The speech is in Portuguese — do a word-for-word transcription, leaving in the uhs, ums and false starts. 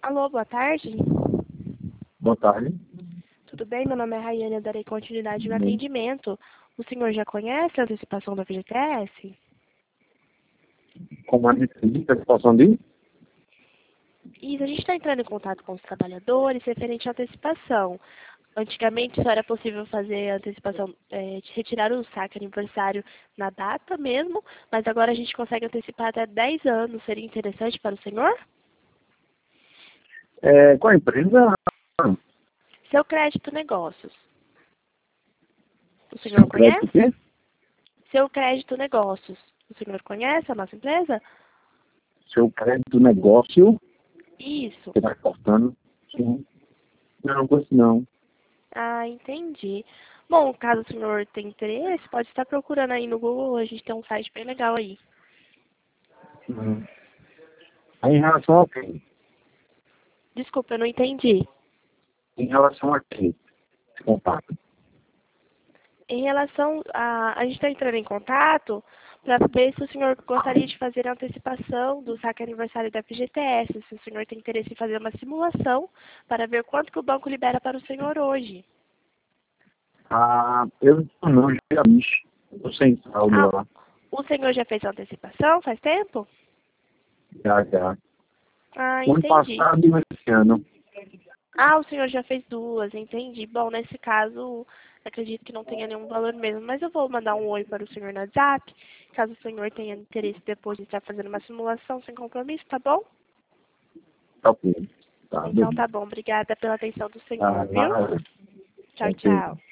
Alô, boa tarde. Boa tarde. Tudo bem? Meu nome é Rayane, eu darei continuidade no Bem, atendimento. O senhor já conhece a antecipação da F G T S? como a gente diz, a situação de Isso, a gente está entrando em contato com os trabalhadores referente à antecipação. Antigamente só era possível fazer a antecipação, é, de retirar o saque aniversário na data mesmo, mas agora a gente consegue antecipar até dez anos. Seria interessante para o senhor? é, com a empresa, Seu crédito negócios. O senhor seu crédito conhece? quê? Seu crédito negócios. O senhor conhece a nossa empresa? Seu crédito negócio, Isso. que está cortando. Sim. Não, com isso não. Ah, entendi. Bom, caso o senhor tenha interesse, pode estar procurando aí no Google, a gente tem um site bem legal aí. Hum. Aí, em relação ao quê? Desculpa, eu não entendi. Em relação a quê? Esse contato. Em relação a... A gente está entrando em contato para ver se o senhor gostaria de fazer a antecipação do saque aniversário da F G T S, se o senhor tem interesse em fazer uma simulação para ver quanto que o banco libera para o senhor hoje. Ah, eu não, já fiz. Estou sem saldo Ah, lá. o senhor já fez a antecipação faz tempo? Já, já. Ah, O ano entendi. passado e esse ano. Ah, o senhor já fez duas, entendi. Bom, nesse caso, acredito que não tenha nenhum valor mesmo, mas eu vou mandar um oi para o senhor no WhatsApp, caso o senhor tenha interesse depois de estar fazendo uma simulação sem compromisso, tá bom? Tá ok. Tá, Então beleza. tá bom, obrigada pela atenção do Tá, senhor, viu? vai. Tchau, Ok. tchau.